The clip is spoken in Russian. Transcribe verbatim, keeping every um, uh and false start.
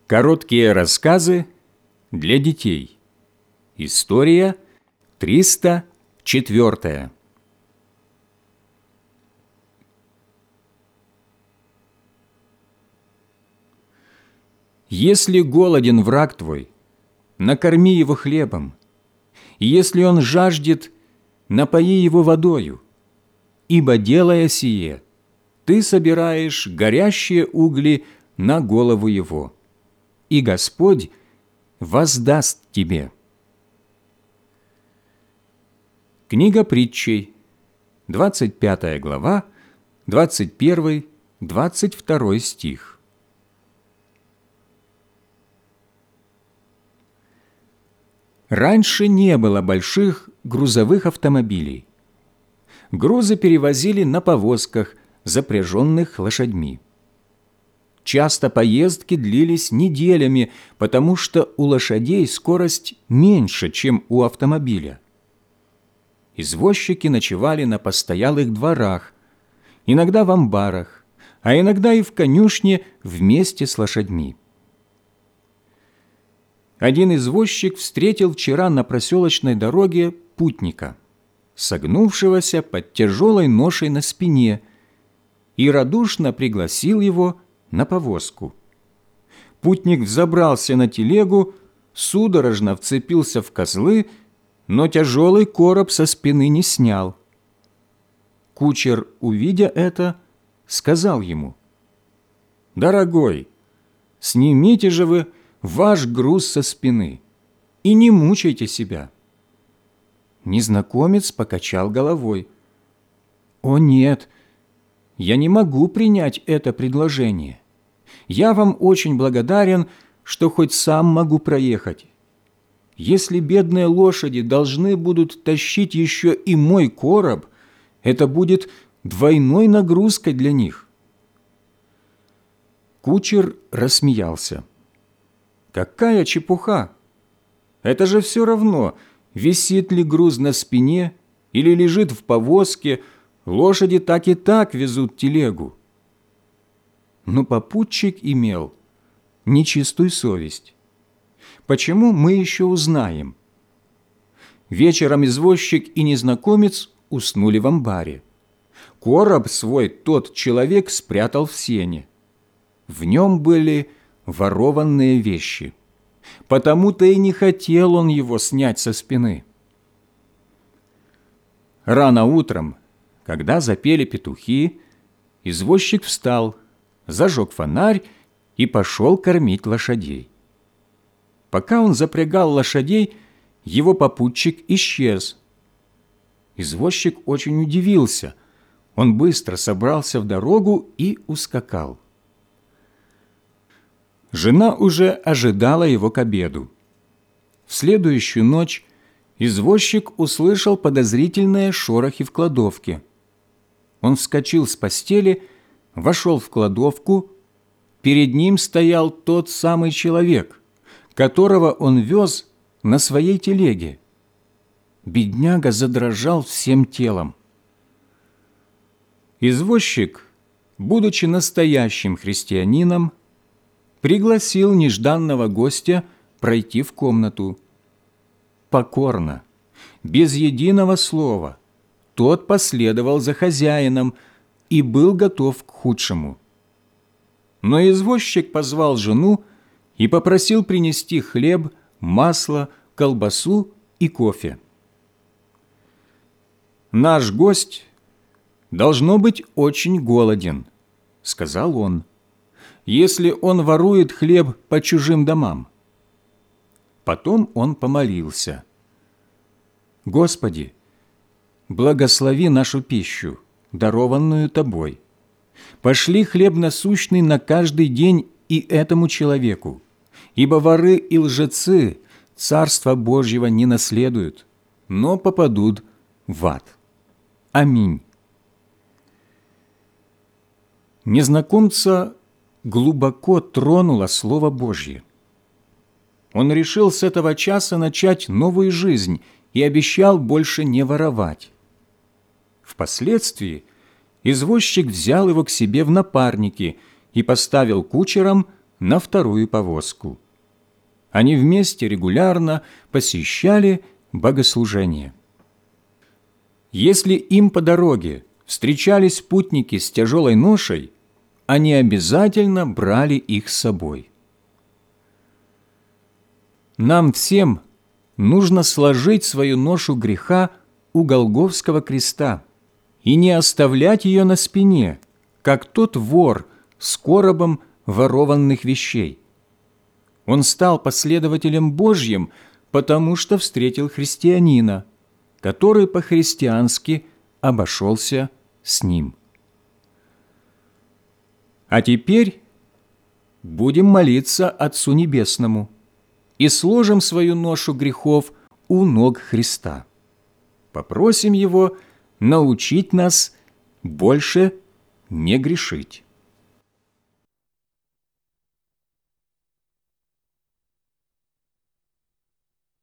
Короткие рассказы для детей. История триста четвёртая. Если голоден враг твой, накорми его хлебом, и если он жаждет, напои его водою, ибо, делая сие, ты собираешь горящие угли на голову его, и Господь воздаст тебе. Книга Притчей, двадцать пятая глава, двадцать первый — двадцать второй стих. Раньше не было больших грузовых автомобилей. Грузы перевозили на повозках, запряженных лошадьми. Часто поездки длились неделями, потому что у лошадей скорость меньше, чем у автомобиля. Извозчики ночевали на постоялых дворах, иногда в амбарах, а иногда и в конюшне вместе с лошадьми. Один извозчик встретил вчера на проселочной дороге путника, согнувшегося под тяжелой ношей на спине, и радушно пригласил его на повозку. Путник взобрался на телегу, судорожно вцепился в козлы, но тяжелый короб со спины не снял. Кучер, увидя это, сказал ему: «Дорогой, снимите же вы ваш груз со спины и не мучайте себя». Незнакомец покачал головой. «О нет, я не могу принять это предложение. Я вам очень благодарен, что хоть сам могу проехать. Если бедные лошади должны будут тащить еще и мой короб, это будет двойной нагрузкой для них». Кучер рассмеялся. «Какая чепуха! Это же все равно, висит ли груз на спине или лежит в повозке, лошади так и так везут телегу». Но попутчик имел нечистую совесть. Почему, мы еще узнаем. Вечером извозчик и незнакомец уснули в амбаре. Короб свой тот человек спрятал в сене. В нем были ворованные вещи. Потому-то и не хотел он его снять со спины. Рано утром, когда запели петухи, извозчик встал, зажег фонарь и пошел кормить лошадей. Пока он запрягал лошадей, его попутчик исчез. Извозчик очень удивился. Он быстро собрался в дорогу и ускакал. Жена уже ожидала его к обеду. В следующую ночь извозчик услышал подозрительные шорохи в кладовке. Он вскочил с постели, вошел в кладовку. Перед ним стоял тот самый человек, которого он вез на своей телеге. Бедняга задрожал всем телом. Извозчик, будучи настоящим христианином, пригласил нежданного гостя пройти в комнату. Покорно, без единого слова, тот последовал за хозяином и был готов к худшему. Но извозчик позвал жену и попросил принести хлеб, масло, колбасу и кофе. «Наш гость должно быть очень голоден», — сказал он, «если он ворует хлеб по чужим домам». Потом он помолился: «Господи, благослови нашу пищу, дарованную Тобой. Пошли хлеб насущный на каждый день и этому человеку, ибо воры и лжецы Царства Божьего не наследуют, но попадут в ад. Аминь». Незнакомца глубоко тронуло Слово Божье. Он решил с этого часа начать новую жизнь и обещал больше не воровать. Впоследствии извозчик взял его к себе в напарники и поставил кучером на вторую повозку. Они вместе регулярно посещали богослужения. Если им по дороге встречались путники с тяжелой ношей, они обязательно брали их с собой. Нам всем нужно сложить свою ношу греха у Голгофского креста и не оставлять ее на спине, как тот вор с коробом ворованных вещей. Он стал последователем Божьим, потому что встретил христианина, который по-христиански обошелся с ним. А теперь будем молиться Отцу Небесному и сложим свою ношу грехов у ног Христа. Попросим Его научить нас больше не грешить.